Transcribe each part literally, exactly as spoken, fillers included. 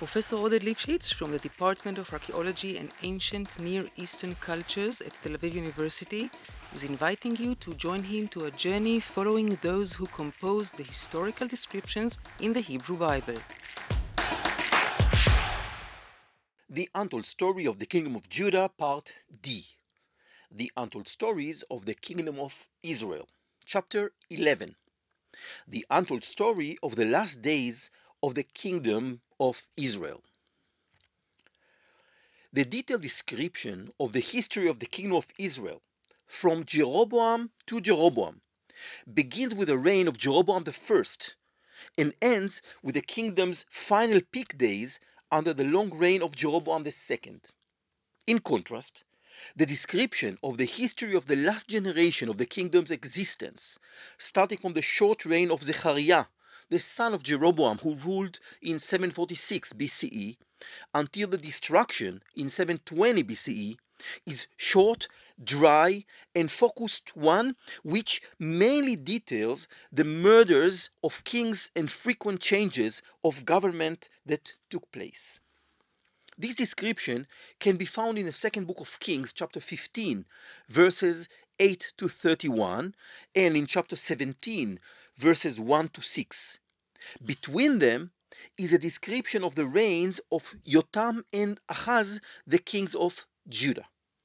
Professor Oded Lifshitz from the Department of Archaeology and Ancient Near Eastern Cultures at Tel Aviv University is inviting you to join him to a journey following those who composed the historical descriptions in the Hebrew Bible. The Untold Story of the Kingdom of Judah, Part D. The Untold Stories of the Kingdom of Israel, Chapter eleven. The Untold Story of the Last Days of the Kingdom of Israel. The detailed description of the history of the Kingdom of Israel, from Jeroboam to Jeroboam, begins with the reign of Jeroboam the First and ends with the kingdom's final peak days under the long reign of Jeroboam the Second. In contrast, the description of the history of the last generation of the kingdom's existence, starting from the short reign of Zechariah, the son of Jeroboam, who ruled in seven forty-six B C E, until the destruction in seven twenty B C E, is short, dry, and focused one which mainly details the murders of kings and frequent changes of government that took place. This description can be found in the second book of Kings, chapter fifteen, verses eight to thirty-one, and in chapter seventeen, verses one to six. Between them is a description of the reigns of Yotam and Ahaz, the kings of Judah.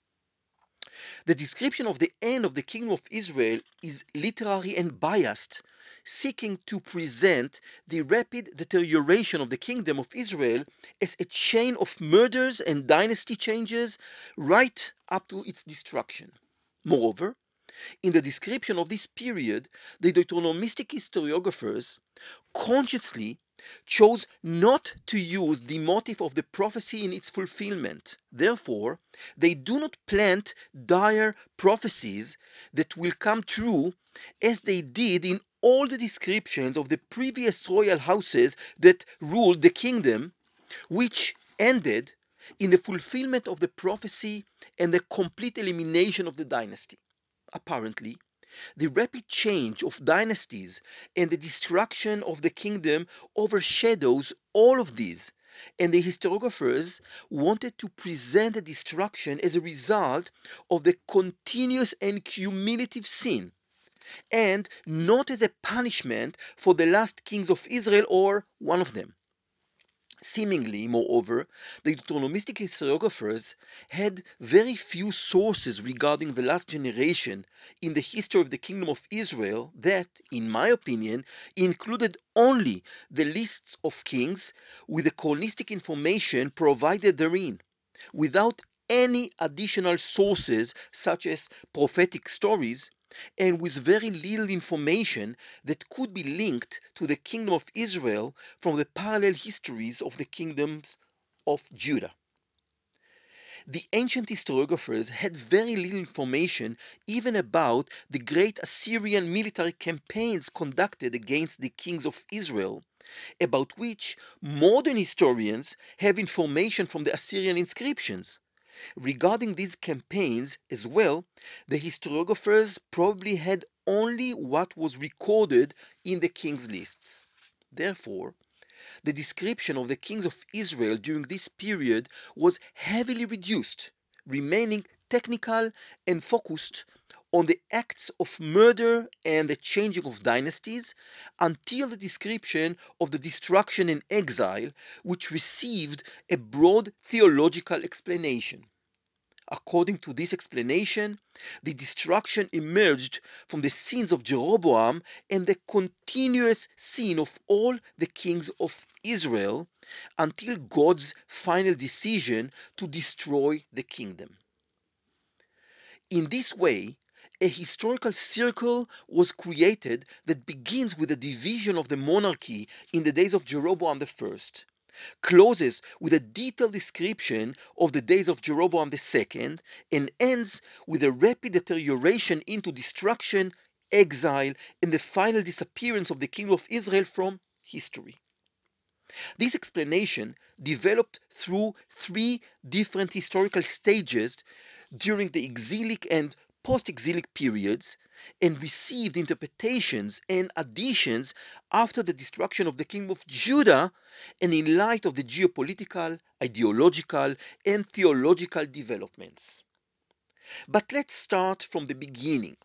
The description of the end of the kingdom of Israel is literary and biased, seeking to present the rapid deterioration of the kingdom of Israel as a chain of murders and dynasty changes right up to its destruction. Moreover, in the description of this period, the Deuteronomistic historiographers consciously chose not to use the motif of the prophecy in its fulfillment. Therefore, they do not plant dire prophecies that will come true as they did in all the descriptions of the previous royal houses that ruled the kingdom, which ended in the fulfillment of the prophecy and the complete elimination of the dynasty. Apparently, the rapid change of dynasties and the destruction of the kingdom overshadows all of these, and the historiographers wanted to present the destruction as a result of the continuous and cumulative sin, and not as a punishment for the last kings of Israel or one of them. Seemingly, moreover, the Deuteronomistic historiographers had very few sources regarding the last generation in the history of the Kingdom of Israel that, in my opinion, included only the lists of kings with the chronistic information provided therein, without any additional sources such as prophetic stories, and with very little information that could be linked to the Kingdom of Israel from the parallel histories of the kingdoms of Judah. The ancient historiographers had very little information even about the great Assyrian military campaigns conducted against the kings of Israel, about which modern historians have information from the Assyrian inscriptions. Regarding these campaigns as well, the historiographers probably had only what was recorded in the kings' lists. Therefore, the description of the kings of Israel during this period was heavily reduced, remaining technical and focused on the acts of murder and the changing of dynasties, until the description of the destruction and exile, which received a broad theological explanation. According to this explanation, the destruction emerged from the sins of Jeroboam and the continuous sin of all the kings of Israel until God's final decision to destroy the kingdom. In this way, a historical circle was created that begins with the division of the monarchy in the days of Jeroboam the First, closes with a detailed description of the days of Jeroboam the Second, and ends with a rapid deterioration into destruction, exile, and the final disappearance of the kingdom of Israel from history. This explanation developed through three different historical stages during the exilic and post-exilic periods, and received interpretations and additions after the destruction of the kingdom of Judah and in light of the geopolitical, ideological, and theological developments. But let's start from the beginning.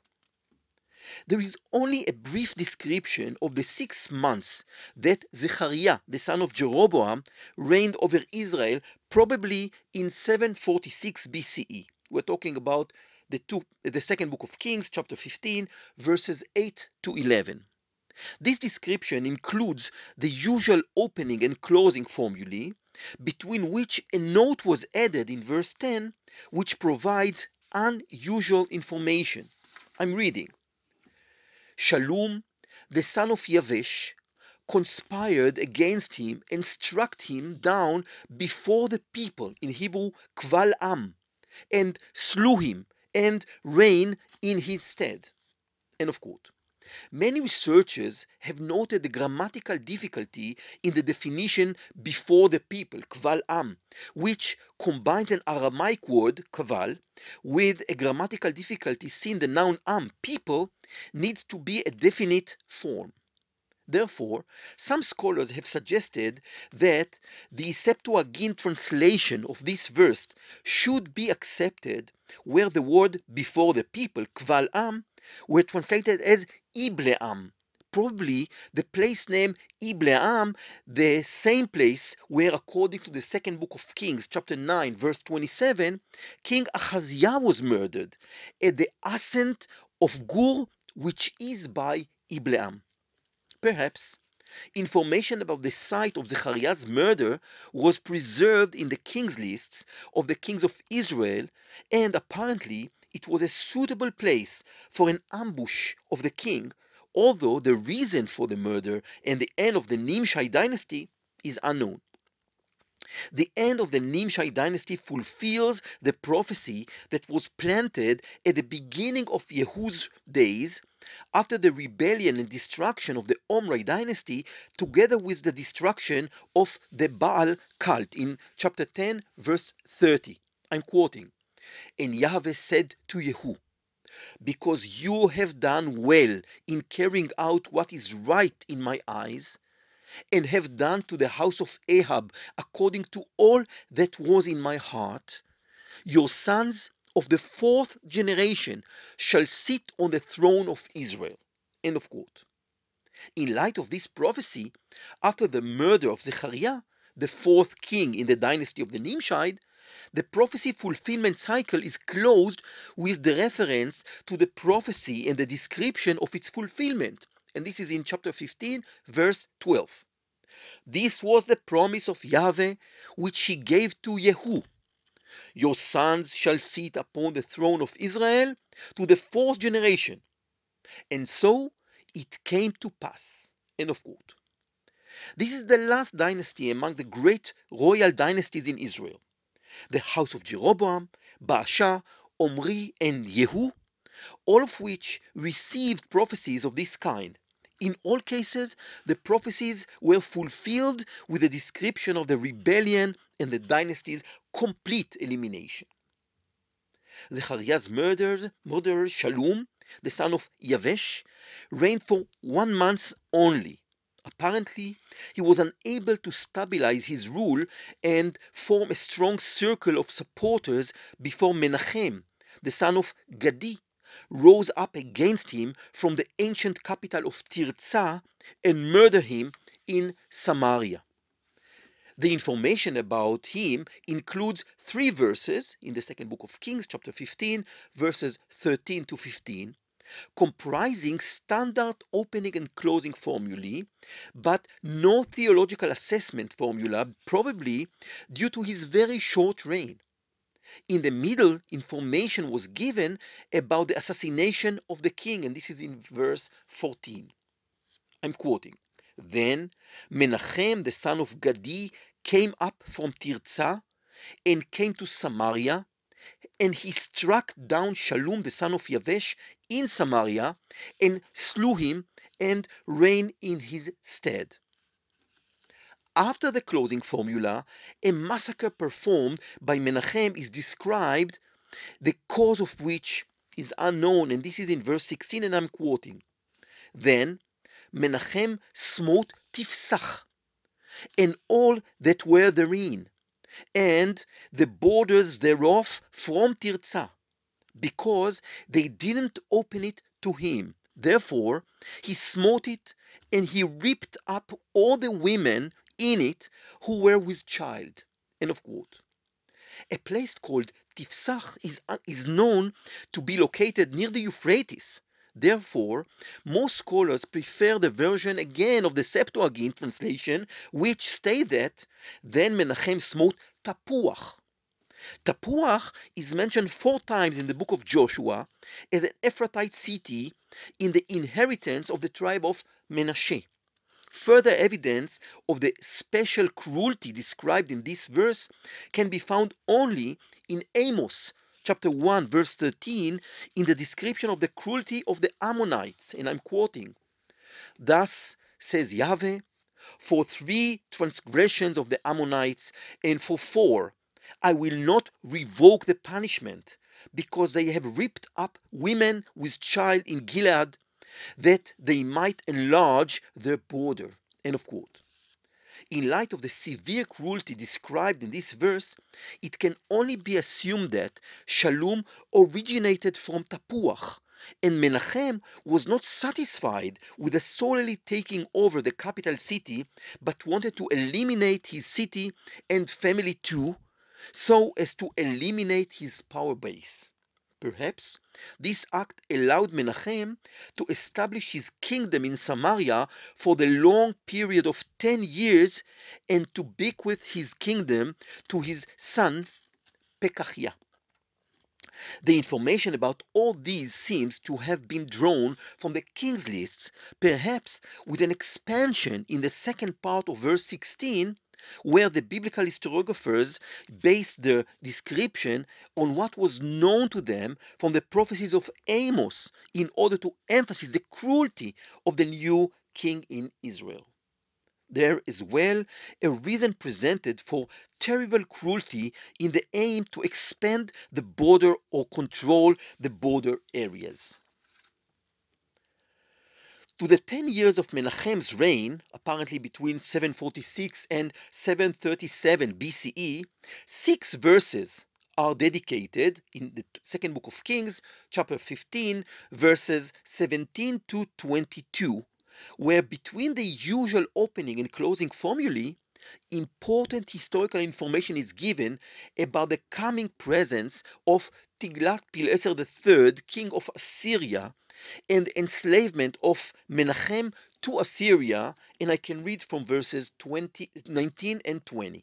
There is only a brief description of the six months that Zechariah, the son of Jeroboam, reigned over Israel, probably in seven forty-six B C E. We're talking about the, two, the second book of Kings, chapter fifteen, verses eight to eleven. This description includes the usual opening and closing formulae, between which a note was added in verse ten, which provides unusual information. I'm reading. Shallum, the son of Yavesh, conspired against him and struck him down before the people, in Hebrew, Kval Am, and slew him and reigned in his stead. End of quote. Many researchers have noted the grammatical difficulty in the definition before the people, Kval Am, which combines an Aramaic word, Kval, with a grammatical difficulty since the noun Am, people, needs to be a definite form. Therefore, some scholars have suggested that the Septuagint translation of this verse should be accepted where the word before the people, Kval Am, were translated as Ibleam, probably the place name Ibleam, the same place where, according to the second book of Kings, chapter nine, verse twenty-seven, King Ahaziah was murdered at the ascent of Gur, which is by Ibleam. Perhaps information about the site of Zechariah's murder was preserved in the king's lists of the kings of Israel, and apparently it was a suitable place for an ambush of the king, although the reason for the murder and the end of the Nimshai dynasty is unknown. The end of the Nimshai dynasty fulfills the prophecy that was planted at the beginning of Yehu's days after the rebellion and destruction of the Omri dynasty, together with the destruction of the Baal cult in chapter ten, verse thirty. I'm quoting. And Yahweh said to Yehu, because you have done well in carrying out what is right in my eyes, and have done to the house of Ahab according to all that was in my heart, your sons of the fourth generation shall sit on the throne of Israel. End of quote. In light of this prophecy, after the murder of Zechariah, the fourth king in the dynasty of the Nimshai, the prophecy fulfillment cycle is closed with the reference to the prophecy and the description of its fulfillment. And this is in chapter fifteen, verse twelve. This was the promise of Yahweh which he gave to Yehu. Your sons shall sit upon the throne of Israel to the fourth generation. And so it came to pass. End of quote. This is the last dynasty among the great royal dynasties in Israel. The house of Jeroboam, Baasha, Omri, and Yehu, all of which received prophecies of this kind. In all cases, the prophecies were fulfilled with a description of the rebellion and the dynasty's complete elimination. Zechariah's murderer, murderer Shallum, the son of Yavesh, reigned for one month only. Apparently, he was unable to stabilize his rule and form a strong circle of supporters before Menachem, the son of Gadi, rose up against him from the ancient capital of Tirzah and murdered him in Samaria. The information about him includes three verses in the second book of Kings, chapter fifteen, verses thirteen to fifteen, comprising standard opening and closing formulae, but no theological assessment formula, probably due to his very short reign. In the middle, information was given about the assassination of the king, and this is in verse fourteen. I'm quoting. Then Menachem, the son of Gadi, came up from Tirzah and came to Samaria, and he struck down Shallum, the son of Yavesh, in Samaria, and slew him and reigned in his stead. After the closing formula, a massacre performed by Menachem is described, the cause of which is unknown, and this is in verse sixteen, and I'm quoting. Then Menachem smote Tifsach, and all that were therein, and the borders thereof from Tirzah, because they didn't open it to him. Therefore he smote it, and he ripped up all the women in it who were with child. End of quote. A place called Tifsach is, uh, is known to be located near the Euphrates. Therefore, most scholars prefer the version again of the Septuagint translation, which state that then Menachem smote Tapuach. Tapuach is mentioned four times in the book of Joshua as an Ephrathite city in the inheritance of the tribe of Menashe. Further evidence of the special cruelty described in this verse can be found only in Amos chapter one verse thirteen in the description of the cruelty of the Ammonites, and I'm quoting, "Thus says Yahweh, for three transgressions of the Ammonites and for four I will not revoke the punishment, because they have ripped up women with child in Gilead, that they might enlarge their border." End of quote. In light of the severe cruelty described in this verse, it can only be assumed that Shalom originated from Tapuach, and Menachem was not satisfied with the solely taking over the capital city, but wanted to eliminate his city and family too, so as to eliminate his power base. Perhaps this act allowed Menachem to establish his kingdom in Samaria for the long period of ten years and to bequeath his kingdom to his son Pekahiah. The information about all these seems to have been drawn from the king's lists, perhaps with an expansion in the second part of verse sixteen, where the biblical historiographers based their description on what was known to them from the prophecies of Amos in order to emphasize the cruelty of the new king in Israel. There is well a reason presented for terrible cruelty in the aim to expand the border or control the border areas. To the ten years of Menachem's reign, apparently between seven forty-six and seven thirty-seven B C E, six verses are dedicated in the second book of Kings, chapter fifteen, verses seventeen to twenty-two, where between the usual opening and closing formulae, important historical information is given about the coming presence of Tiglath-Pileser the third, king of Assyria, and the enslavement of Menachem to Assyria, and I can read from verses twenty, nineteen and twenty.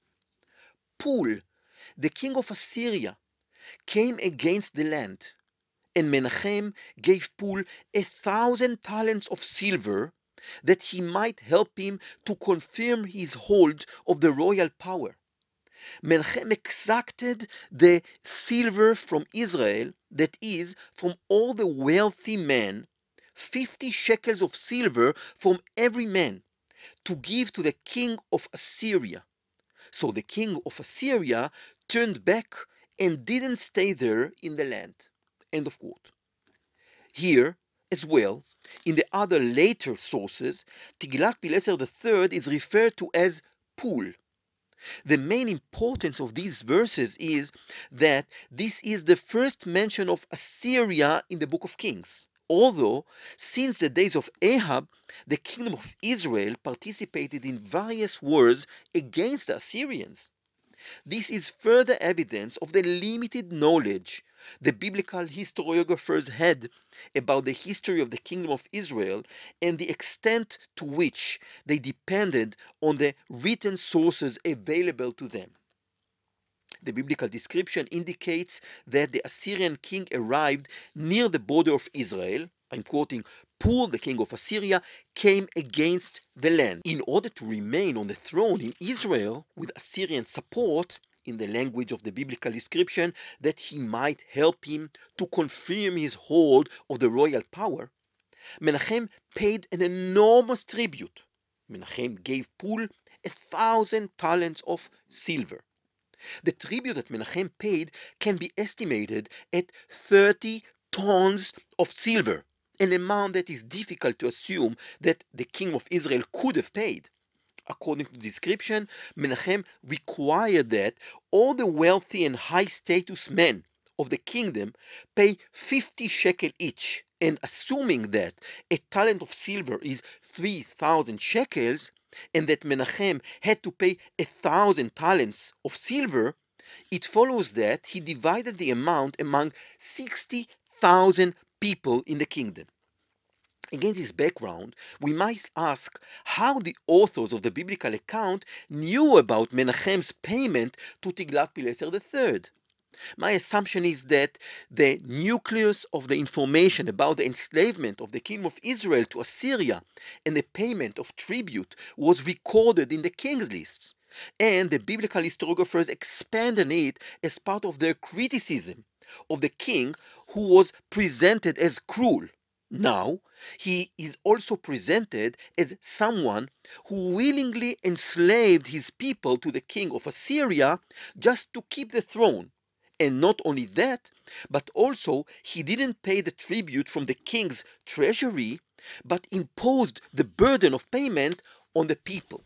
Pul, the king of Assyria, came against the land, and Menachem gave Pul a thousand talents of silver, that he might help him to confirm his hold of the royal power. Menachem exacted the silver from Israel, that is, from all the wealthy men, fifty shekels of silver from every man, to give to the king of Assyria. So the king of Assyria turned back and didn't stay there in the land. End of quote. Here, as well, in the other later sources, Tiglath-Pileser the third is referred to as Pul. The main importance of these verses is that this is the first mention of Assyria in the book of Kings. Although, since the days of Ahab, the kingdom of Israel participated in various wars against the Assyrians. This is further evidence of the limited knowledge the biblical historiographers had about the history of the kingdom of Israel and the extent to which they depended on the written sources available to them. The biblical description indicates that the Assyrian king arrived near the border of Israel. I'm quoting, Pul, the king of Assyria, came against the land. In order to remain on the throne in Israel with Assyrian support, in the language of the biblical description, that he might help him to confirm his hold of the royal power, Menachem paid an enormous tribute. Menachem gave Pul a thousand talents of silver. The tribute that Menachem paid can be estimated at thirty tons of silver, an amount that is difficult to assume that the king of Israel could have paid. According to the description, Menachem required that all the wealthy and high-status men of the kingdom pay fifty shekel each, and assuming that a talent of silver is three thousand shekels, and that Menachem had to pay a thousand talents of silver, it follows that he divided the amount among sixty thousand people in the kingdom. Against this background, we might ask how the authors of the biblical account knew about Menachem's payment to Tiglath-Pileser the third. My assumption is that the nucleus of the information about the enslavement of the kingdom of Israel to Assyria and the payment of tribute was recorded in the king's lists, and the biblical historiographers expanded it as part of their criticism of the king, who was presented as cruel. Now, he is also presented as someone who willingly enslaved his people to the king of Assyria just to keep the throne. And not only that, but also he didn't pay the tribute from the king's treasury, but imposed the burden of payment on the people.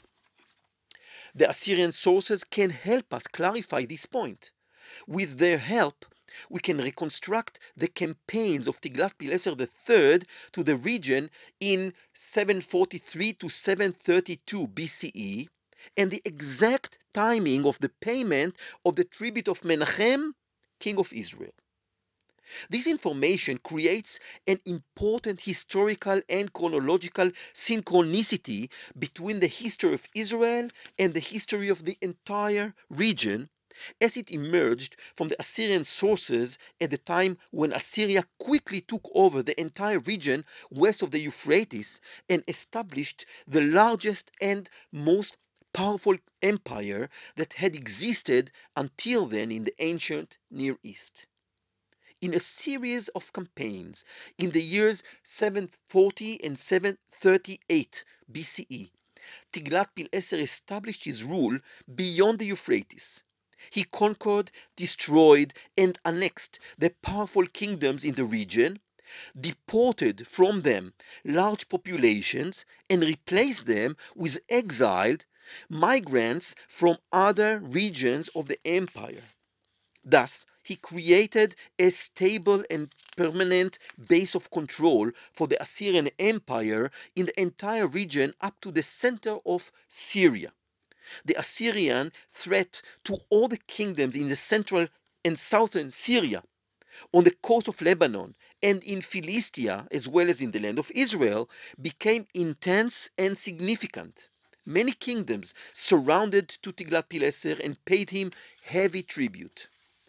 The Assyrian sources can help us clarify this point. With their help, we can reconstruct the campaigns of Tiglath-Pileser the third to the region in seven forty-three to seven thirty-two B C E, and the exact timing of the payment of the tribute of Menachem, king of Israel. This information creates an important historical and chronological synchronicity between the history of Israel and the history of the entire region, as it emerged from the Assyrian sources at the time when Assyria quickly took over the entire region west of the Euphrates and established the largest and most powerful empire that had existed until then in the ancient Near East. In a series of campaigns in the years seven forty and seven thirty-eight B C E, Tiglath-Pileser established his rule beyond the Euphrates. He conquered, destroyed, and annexed the powerful kingdoms in the region, deported from them large populations, and replaced them with exiled migrants from other regions of the empire. Thus, he created a stable and permanent base of control for the Assyrian Empire in the entire region up to the center of Syria. The Assyrian threat to all the kingdoms in the central and southern Syria, on the coast of Lebanon, and in Philistia, as well as in the land of Israel, became intense and significant. Many kingdoms surrounded to Tiglath-Pileser and paid him heavy tribute.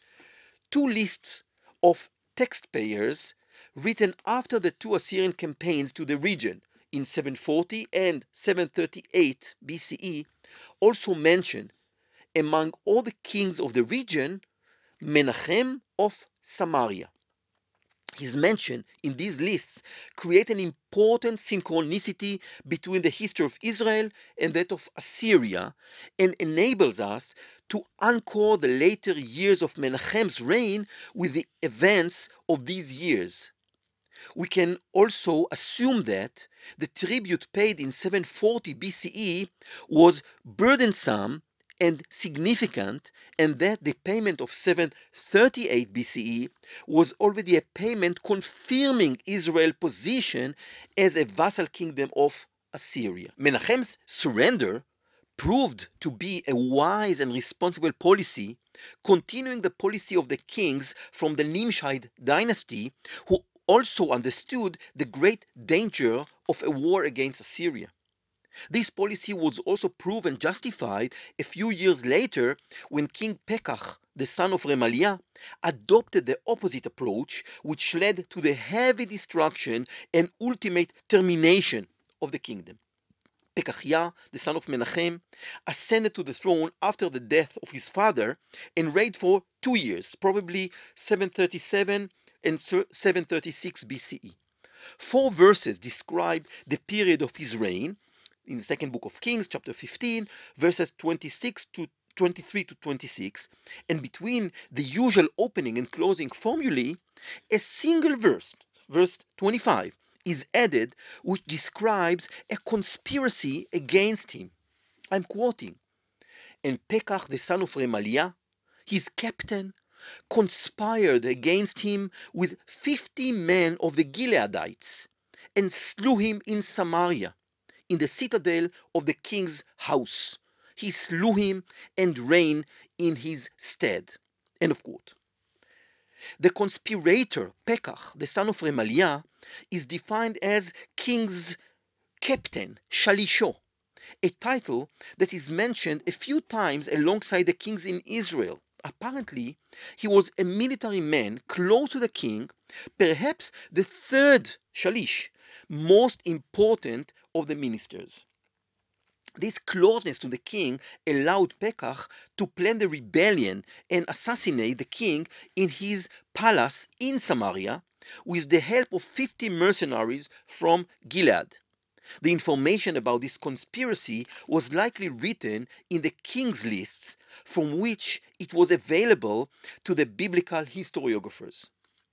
Two lists of taxpayers written after the two Assyrian campaigns to the region in seven forty and seven thirty-eight B C E also mention, among all the kings of the region, Menachem of Samaria. His mention in these lists create an important synchronicity between the history of Israel and that of Assyria, and enables us to anchor the later years of Menachem's reign with the events of these years. We can also assume that the tribute paid in seven forty B C E was burdensome and significant, and that the payment of seven thirty-eight B C E was already a payment confirming Israel's position as a vassal kingdom of Assyria. Menachem's surrender proved to be a wise and responsible policy, continuing the policy of the kings from the Nimshide dynasty, who also understood the great danger of a war against Assyria. This policy was also proven justified a few years later when King Pekach, the son of Remaliah, adopted the opposite approach, which led to the heavy destruction and ultimate termination of the kingdom. Pekachiah, the son of Menachem, ascended to the throne after the death of his father and reigned for two years, probably seven thirty-seven and seven thirty-six B C E. Four verses describe the period of his reign. In the second book of Kings, chapter fifteen, verses twenty-six to twenty-three to twenty-six, and between the usual opening and closing formulae, a single verse, verse twenty-five, is added which describes a conspiracy against him. I'm quoting, "And Pekach the son of Remaliah, his captain, conspired against him with fifty men of the Gileadites, and slew him in Samaria, in the citadel of the king's house. He slew him and reigned in his stead." End of quote. The conspirator, Pekach, the son of Remaliah, is defined as king's captain, Shalisho, a title that is mentioned a few times alongside the kings in Israel. Apparently, he was a military man close to the king, perhaps the third Shalish, most important of the ministers. This closeness to the king allowed Pekach to plan the rebellion and assassinate the king in his palace in Samaria with the help of fifty mercenaries from Gilead. The information about this conspiracy was likely written in the king's lists, from which it was available to the biblical historiographers.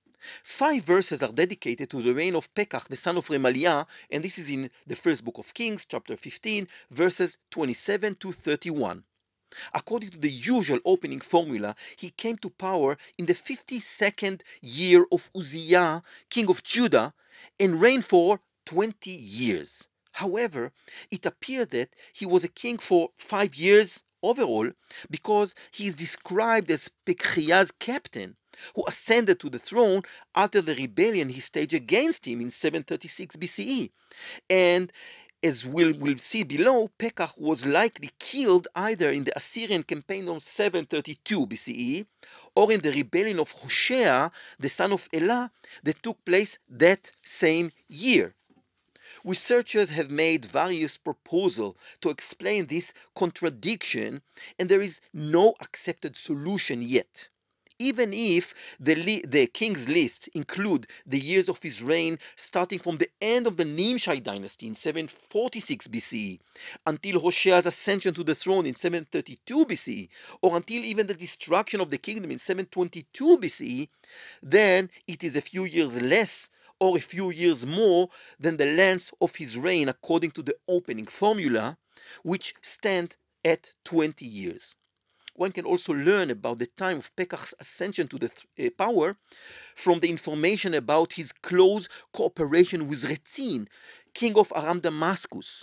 Five verses are dedicated to the reign of Pekach, the son of Remaliah, and this is in the first book of Kings, chapter fifteen, verses twenty-seven to thirty-one. According to the usual opening formula, he came to power in the fifty-second year of Uzziah, king of Judah, and reigned for twenty years. However, it appeared that he was a king for five years overall, because he is described as Pekhiah's captain, who ascended to the throne after the rebellion he staged against him in seven thirty-six B C E. And as we'll, we'll see below, Pekach was likely killed either in the Assyrian campaign of seven thirty-two B C E or in the rebellion of Hoshea, the son of Elah, that took place that same year. Researchers have made various proposals to explain this contradiction, and there is no accepted solution yet. Even if the, li- the king's list include the years of his reign starting from the end of the Nimshai dynasty in seven forty-six B C E until Hoshea's ascension to the throne in seven thirty-two B C E, or until even the destruction of the kingdom in seven twenty-two B C E, then it is a few years less or a few years more than the length of his reign according to the opening formula, which stands at twenty years. One can also learn about the time of Pekach's ascension to the th- uh, power from the information about his close cooperation with Rezin, king of Aram Damascus.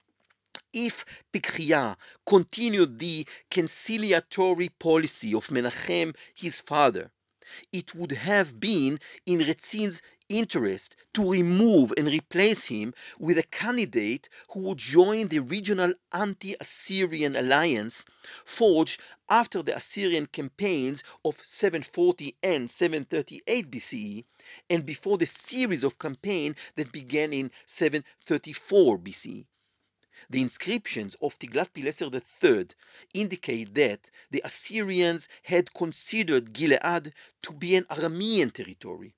If Pekhiah continued the conciliatory policy of Menachem, his father, it would have been in Rezin's interest to remove and replace him with a candidate who would join the regional anti-Assyrian alliance forged after the Assyrian campaigns of seven forty and seven thirty-eight B C E and before the series of campaigns that began in seven thirty-four B C E. The inscriptions of Tiglath-Pileser the third indicate that the Assyrians had considered Gilead to be an Aramean territory.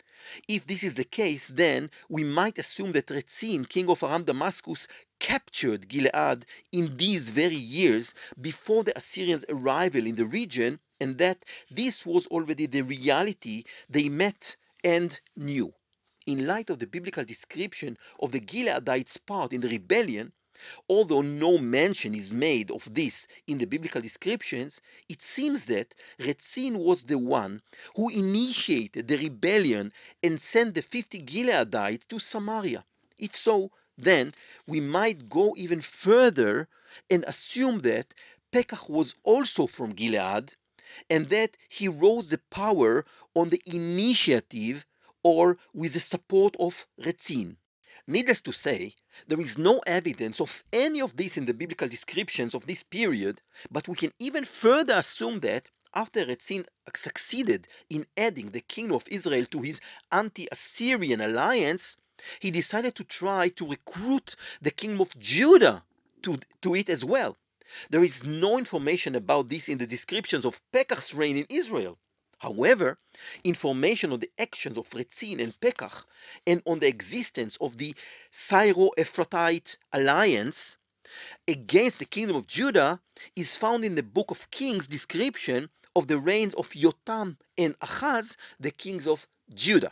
If this is the case, then we might assume that Rezin, king of Aram Damascus, captured Gilead in these very years before the Assyrians' arrival in the region, and that this was already the reality they met and knew. In light of the biblical description of the Gileadites' part in the rebellion, although no mention is made of this in the biblical descriptions, it seems that Rezin was the one who initiated the rebellion and sent the fifty Gileadites to Samaria. If so, then we might go even further and assume that Pekach was also from Gilead and that he rose the power on the initiative or with the support of Rezin. Needless to say, there is no evidence of any of this in the biblical descriptions of this period, but we can even further assume that after Rezin succeeded in adding the kingdom of Israel to his anti-Assyrian alliance, he decided to try to recruit the kingdom of Judah to, to it as well. There is no information about this in the descriptions of Pekach's reign in Israel. However, information on the actions of Rezin and Pekach and on the existence of the Syro-Ephratite alliance against the kingdom of Judah is found in the book of Kings description of the reigns of Yotam and Ahaz, the kings of Judah.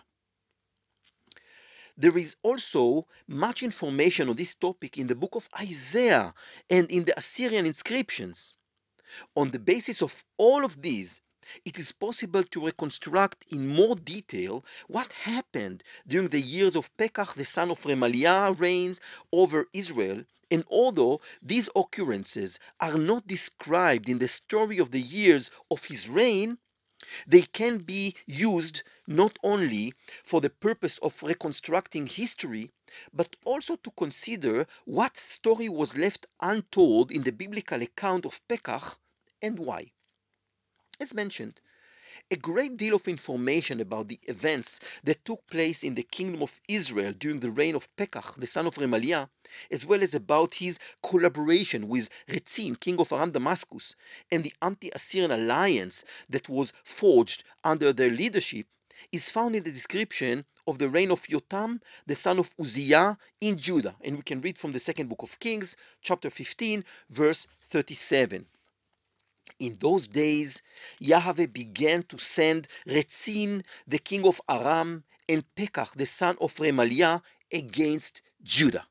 There is also much information on this topic in the book of Isaiah and in the Assyrian inscriptions. On the basis of all of these, it is possible to reconstruct in more detail what happened during the years of Pekach, the son of Remaliah, reigns over Israel. And although these occurrences are not described in the story of the years of his reign, they can be used not only for the purpose of reconstructing history, but also to consider what story was left untold in the biblical account of Pekach and why. As mentioned, a great deal of information about the events that took place in the kingdom of Israel during the reign of Pekach, the son of Remaliah, as well as about his collaboration with Rezin, king of Aram Damascus, and the anti-Assyrian alliance that was forged under their leadership, is found in the description of the reign of Yotam, the son of Uzziah, in Judah. And we can read from the second book of Kings, chapter fifteen, verse thirty-seven. In those days, Yahweh began to send Rezin, the king of Aram, and Pekach, the son of Remaliah, against Judah.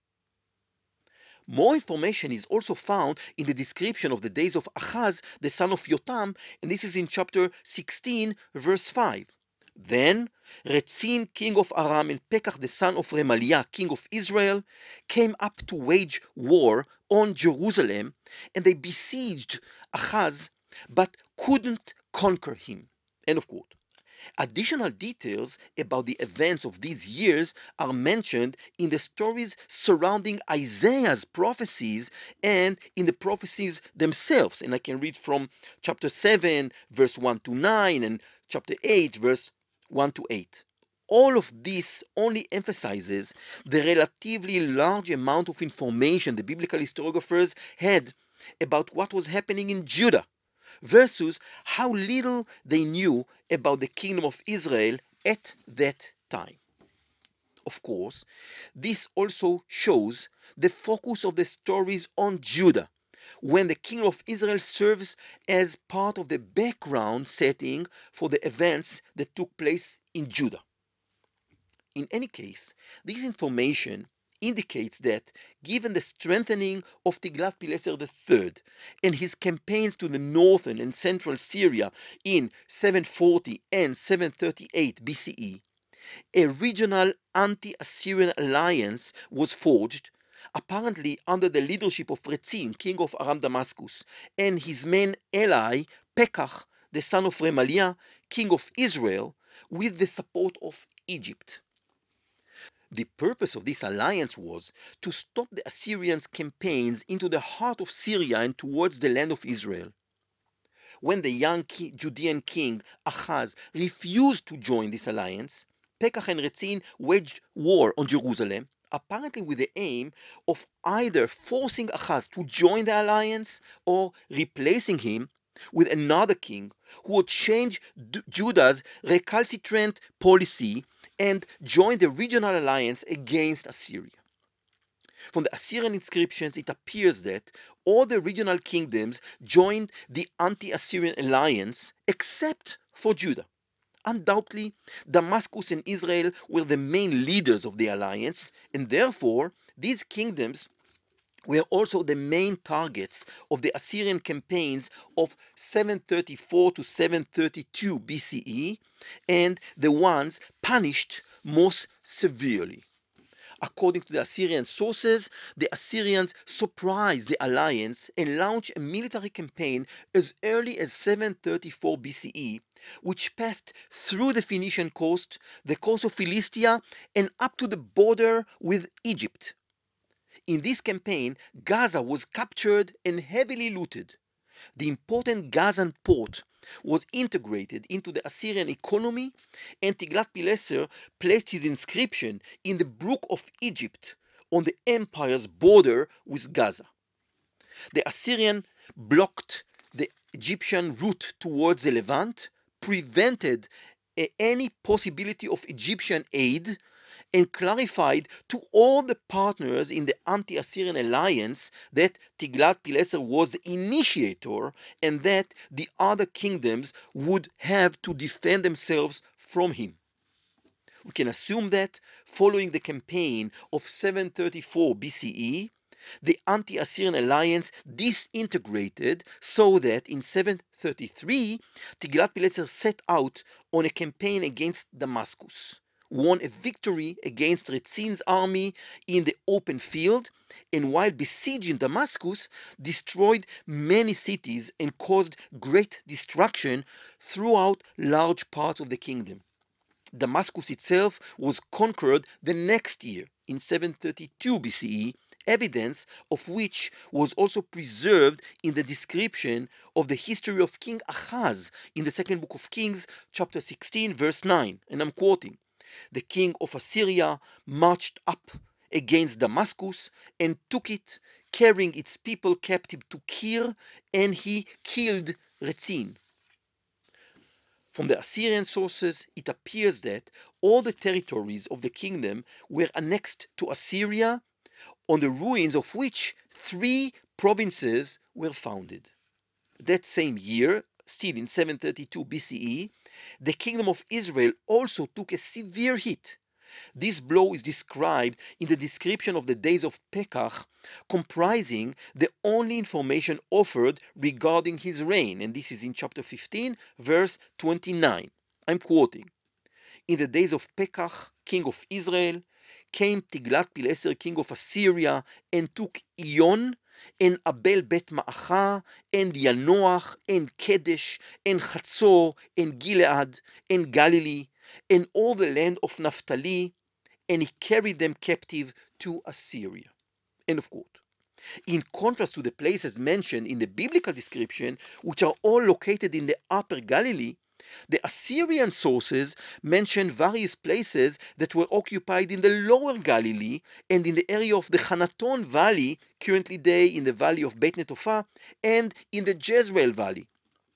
More information is also found in the description of the days of Ahaz, the son of Yotam, and this is in chapter sixteen, verse five. Then Rezin, king of Aram, and Pekach, the son of Remaliah, king of Israel, came up to wage war on Jerusalem, and they besieged Ahaz, but couldn't conquer him. End of quote. Additional details about the events of these years are mentioned in the stories surrounding Isaiah's prophecies and in the prophecies themselves. And I can read from chapter seven, verse one to nine, and chapter eight, verse one to eight. All of this only emphasizes the relatively large amount of information the biblical historiographers had about what was happening in Judah, versus how little they knew about the kingdom of Israel at that time. Of course, this also shows the focus of the stories on Judah, when the kingdom of Israel serves as part of the background setting for the events that took place in Judah. In any case, this information indicates that, given the strengthening of Tiglath-Pileser the third and his campaigns to the northern and central Syria in seven forty and seven thirty-eight B C E, a regional anti-Assyrian alliance was forged, apparently under the leadership of Rezin, king of Aram Damascus, and his main ally, Pekach, the son of Remaliah, king of Israel, with the support of Egypt. The purpose of this alliance was to stop the Assyrians' campaigns into the heart of Syria and towards the land of Israel. When the young Judean king Ahaz refused to join this alliance, Pekach and Rezin waged war on Jerusalem, apparently with the aim of either forcing Ahaz to join the alliance or replacing him with another king who would change D- Judah's recalcitrant policy and join the regional alliance against Assyria. From the Assyrian inscriptions, it appears that all the regional kingdoms joined the anti-Assyrian alliance except for Judah. Undoubtedly, Damascus and Israel were the main leaders of the alliance, and therefore these kingdoms were also the main targets of the Assyrian campaigns of seven thirty-four to seven thirty-two B C E, and the ones punished most severely. According to the Assyrian sources, the Assyrians surprised the alliance and launched a military campaign as early as seven thirty-four B C E, which passed through the Phoenician coast, the coast of Philistia, and up to the border with Egypt. In this campaign, Gaza was captured and heavily looted. The important Gazan port was integrated into the Assyrian economy, and Tiglath-Pileser placed his inscription in the Brook of Egypt on the empire's border with Gaza. The Assyrian blocked the Egyptian route towards the Levant, prevented any possibility of Egyptian aid, and clarified to all the partners in the anti-Assyrian alliance that Tiglath-Pileser was the initiator and that the other kingdoms would have to defend themselves from him. We can assume that, following the campaign of seven thirty-four B C E, the anti-Assyrian alliance disintegrated so that in seven thirty-three, Tiglath-Pileser set out on a campaign against Damascus, won a victory against Rezin's army in the open field, and while besieging Damascus, destroyed many cities and caused great destruction throughout large parts of the kingdom. Damascus itself was conquered the next year, in seven thirty-two B C E, evidence of which was also preserved in the description of the history of King Ahaz in the second book of Kings, chapter sixteen, verse nine, and I'm quoting, "The king of Assyria marched up against Damascus and took it, carrying its people captive to Kir, and he killed Rezin." From the Assyrian sources, it appears that all the territories of the kingdom were annexed to Assyria, on the ruins of which three provinces were founded. That same year, still in seven thirty-two B C E, the kingdom of Israel also took a severe hit. This blow is described in the description of the days of Pekach, comprising the only information offered regarding his reign, and this is in chapter fifteen, verse twenty-nine. I'm quoting, "In the days of Pekach, king of Israel, came Tiglath-Pileser, king of Assyria, and took Iyon, and Abel Bet Ma'acha, and Yanoach, and Kedesh, and Chatzor, and Gilead, and Galilee, and all the land of Naphtali, and he carried them captive to Assyria." End of quote. In contrast to the places mentioned in the biblical description, which are all located in the upper Galilee, the Assyrian sources mention various places that were occupied in the lower Galilee and in the area of the Hanaton Valley, currently day in the valley of Beit Netophah, and in the Jezreel Valley.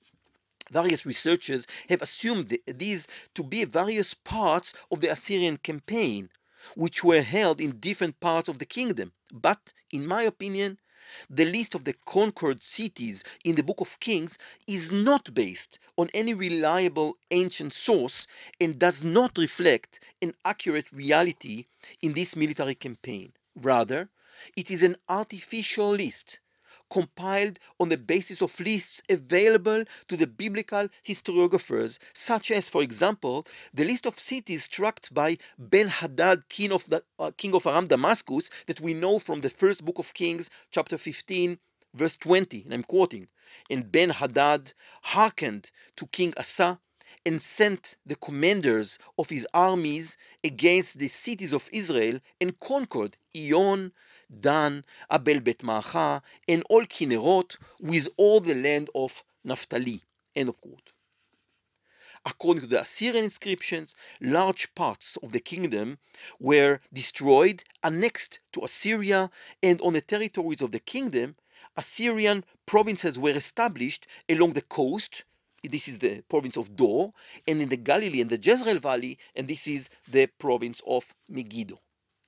Various researchers have assumed these to be various parts of the Assyrian campaign, which were held in different parts of the kingdom. But, in my opinion, the list of the conquered cities in the Book of Kings is not based on any reliable ancient source and does not reflect an accurate reality in this military campaign. Rather, it is an artificial list compiled on the basis of lists available to the biblical historiographers, such as, for example, the list of cities struck by Ben-Hadad, king of, the, uh, king of Aram Damascus, that we know from the first book of Kings, chapter fifteen, verse twenty, and I'm quoting, "And Ben-Hadad hearkened to King Asa, and sent the commanders of his armies against the cities of Israel, and conquered Iyon, Dan, Abel Bet Ma'acha, and all Kinnerot, with all the land of Naphtali." End of quote. According to the Assyrian inscriptions, large parts of the kingdom were destroyed, annexed to Assyria, and on the territories of the kingdom, Assyrian provinces were established along the coast. This is the province of Dor, and in the Galilee and the Jezreel Valley, and this is the province of Megiddo.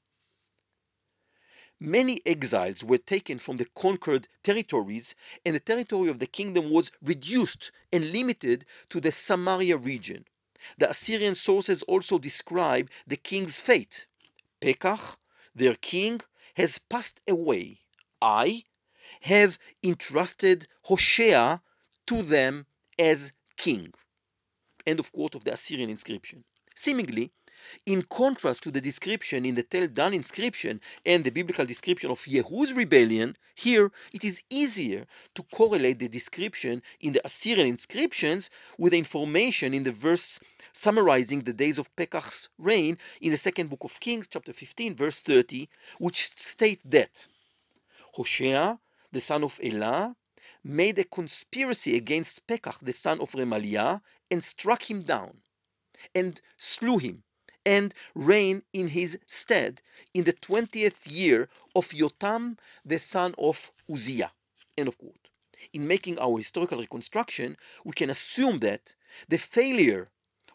Many exiles were taken from the conquered territories, and the territory of the kingdom was reduced and limited to the Samaria region. The Assyrian sources also describe the king's fate. "Pekach, their king, has passed away. I have entrusted Hoshea to them as king." End of quote of the Assyrian inscription. Seemingly, in contrast to the description in the Tel Dan inscription and the biblical description of Yehu's rebellion, here it is easier to correlate the description in the Assyrian inscriptions with the information in the verse summarizing the days of Pekach's reign in the second book of Kings, chapter fifteen, verse thirty, which state that Hoshea, the son of Elah, made a conspiracy against Pekach, the son of Remaliah, and struck him down, and slew him, and reigned in his stead in the twentieth year of Yotam, the son of Uzziah. End of quote. In making our historical reconstruction, we can assume that the failure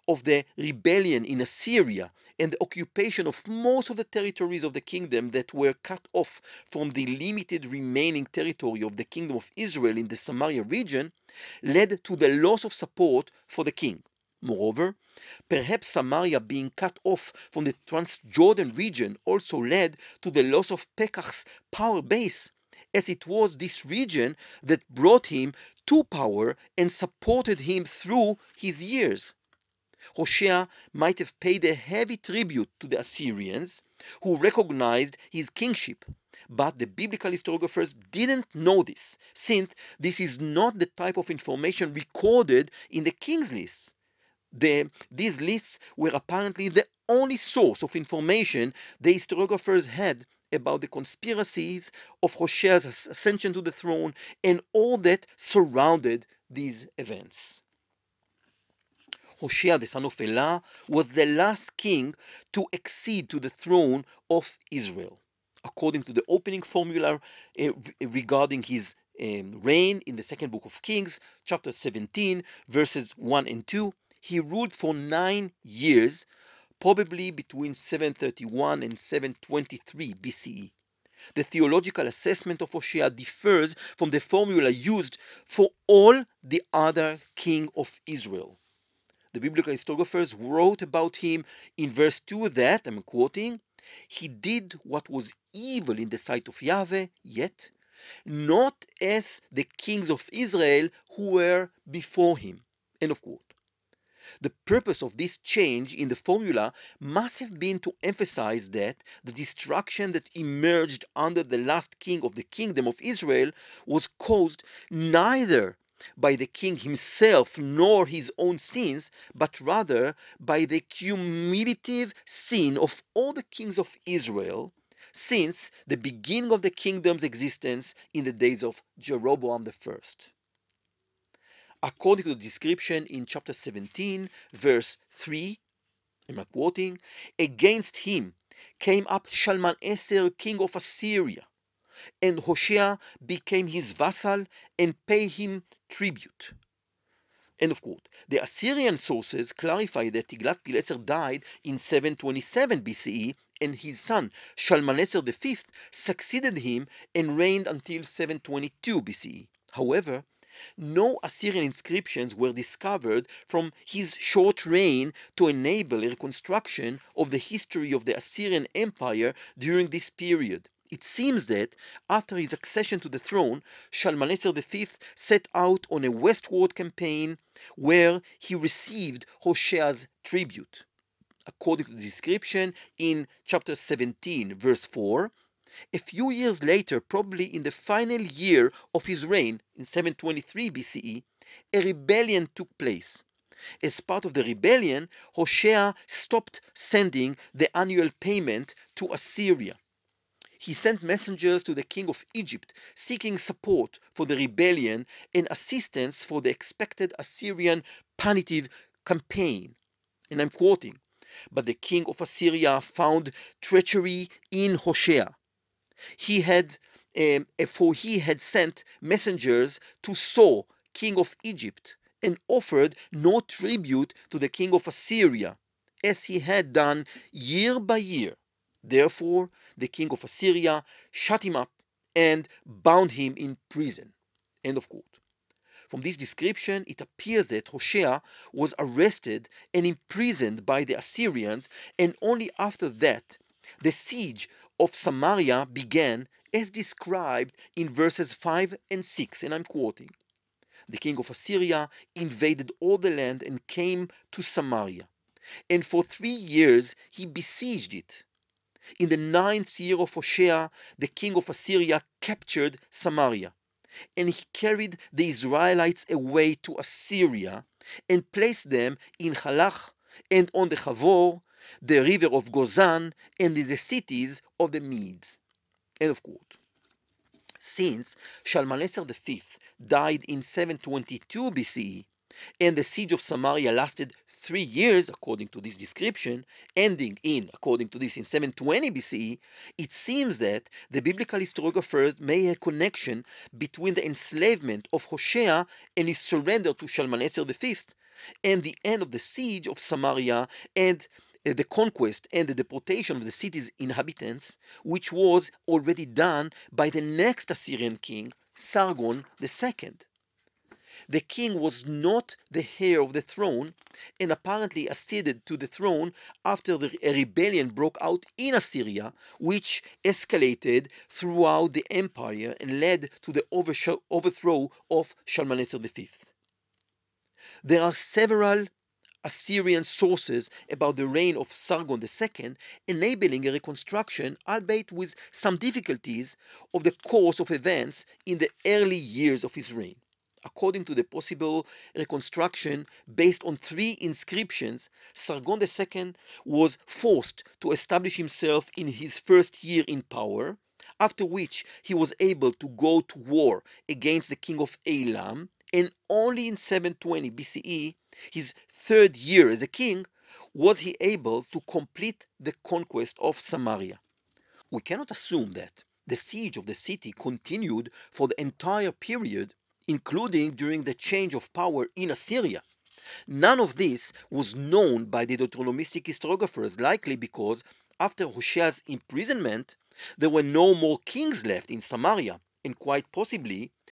of the rebellion in Assyria and the occupation of most of the territories of the kingdom that were cut off from the limited remaining territory of the kingdom of Israel in the Samaria region led to the loss of support for the king. Moreover, perhaps Samaria being cut off from the Transjordan region also led to the loss of Pekah's power base, as it was this region that brought him to power and supported him through his years. Hoshea might have paid a heavy tribute to the Assyrians, who recognized his kingship, but the biblical historiographers didn't know this, since this is not the type of information recorded in the king's lists. The, these lists were apparently the only source of information the historiographers had about the conspiracies of Hoshea's ascension to the throne and all that surrounded these events. Hoshea, the son of Elah, was the last king to accede to the throne of Israel. According to the opening formula uh, regarding his um, reign in the second book of Kings, chapter seventeen, verses one and two, he ruled for nine years, probably between seven thirty-one and seven twenty-three B C E. The theological assessment of Hoshea differs from the formula used for all the other kings of Israel. The biblical historiographers wrote about him in verse two that, I'm quoting, he did what was evil in the sight of Yahweh, yet not as the kings of Israel who were before him. End of quote. The purpose of this change in the formula must have been to emphasize that the destruction that emerged under the last king of the kingdom of Israel was caused neither by the king himself nor his own sins, but rather by the cumulative sin of all the kings of Israel since the beginning of the kingdom's existence in the days of Jeroboam the first. According to the description in chapter seventeen, verse three, I'm quoting, against him came up Shalmaneser, king of Assyria, and Hoshea became his vassal and paid him tribute. End of quote. The Assyrian sources clarify that Tiglath-Pileser died in seven twenty-seven B C E, and his son Shalmaneser the fifth succeeded him and reigned until seven twenty-two B C E. However, no Assyrian inscriptions were discovered from his short reign to enable a reconstruction of the history of the Assyrian Empire during this period. It seems that after his accession to the throne, Shalmaneser the fifth set out on a westward campaign where he received Hoshea's tribute. According to the description in chapter seventeen, verse four, a few years later, probably in the final year of his reign, in seven twenty-three B C E, a rebellion took place. As part of the rebellion, Hoshea stopped sending the annual payment to Assyria. He sent messengers to the king of Egypt seeking support for the rebellion and assistance for the expected Assyrian punitive campaign. And I'm quoting, "But the king of Assyria found treachery in Hoshea. He had, um, for he had sent messengers to So, king of Egypt, and offered no tribute to the king of Assyria, as he had done year by year. Therefore, the king of Assyria shut him up and bound him in prison." End of quote. From this description, it appears that Hoshea was arrested and imprisoned by the Assyrians, and only after that, the siege of Samaria began, as described in verses five and six, and I'm quoting, "The king of Assyria invaded all the land and came to Samaria, and for three years he besieged it. In the ninth year of Hoshea, the king of Assyria captured Samaria, and he carried the Israelites away to Assyria and placed them in Halach and on the Chavor, the river of Gozan, and in the cities of the Medes." End of quote. Since Shalmaneser the fifth died in seven twenty-two B C E, and the siege of Samaria lasted three years, according to this description, ending in, according to this, in seven twenty B C E, it seems that the biblical historiographers made a connection between the enslavement of Hoshea and his surrender to Shalmaneser the fifth, and the end of the siege of Samaria and uh, the conquest and the deportation of the city's inhabitants, which was already done by the next Assyrian king, Sargon the Second. The king was not the heir of the throne and apparently acceded to the throne after the, a rebellion broke out in Assyria, which escalated throughout the empire and led to the overthrow of Shalmaneser the Fifth. There are several Assyrian sources about the reign of Sargon the Second, enabling a reconstruction, albeit with some difficulties, of the course of events in the early years of his reign. According to the possible reconstruction based on three inscriptions, Sargon the Second was forced to establish himself in his first year in power, after which he was able to go to war against the king of Elam, and only in seven twenty B C E, his third year as a king, was he able to complete the conquest of Samaria. We cannot assume that the siege of the city continued for the entire period, including during the change of power in Assyria. None of this was known by the Deuteronomistic historiographers, likely because after Hoshea's imprisonment, there were no more kings left in Samaria, and quite possibly